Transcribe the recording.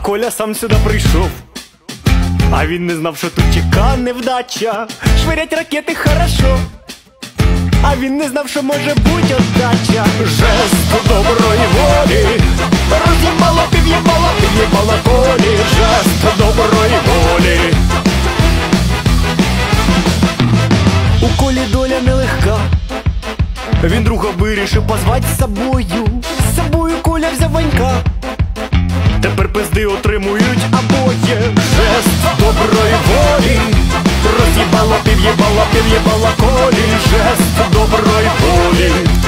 Коля сам сюди прийшов, а він не знав, що тут чека невдача. Швирять ракети хорошо, а він не знав, що може бути отдача. Жест доброї волі під'їбала Колі. Жест доброї волі. У Колі доля нелегка, він друга вирішив позвать з собою. З собою Коля взяв Ванька, тепер пизди отримують обоє. Жест доброї волі роз'їбала, під'їбала Колі. Жест доброї волі.